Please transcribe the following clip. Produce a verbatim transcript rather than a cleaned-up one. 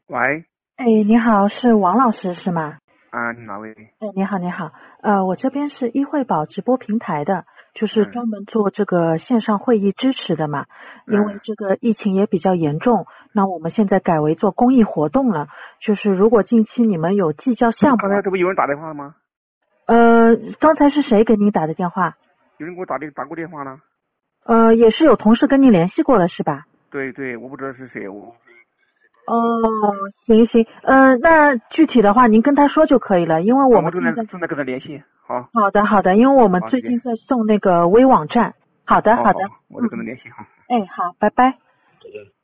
喂， 哎，你好，是王老师是吗？ 啊，你哪位？ 哎，你好，你好，呃，我这边是医惠宝直播平台的，就是嗯专门做这个线上会议支持的嘛。因为嗯， 这个疫情也比较严重，那我们现在改为做公益活动了。就是如果近期你们有绩效项目， 刚才这不有人打电话了吗？ 呃，刚才是谁给您打的电话？ 有人给我打电打过电话了。 呃，也是有同事跟您联系过了是吧？ 对对，我不知道是谁，我哦，行行，呃，那具体的话您跟他说就可以了，因为我啊，我正们现在在正在跟他联系。好， 好的，好的，因为我们好，谢谢。 最近在送那个微网站。好的， 好好， 好的， 我在跟他嗯， 联系哈。 哎，好，拜拜。 再见。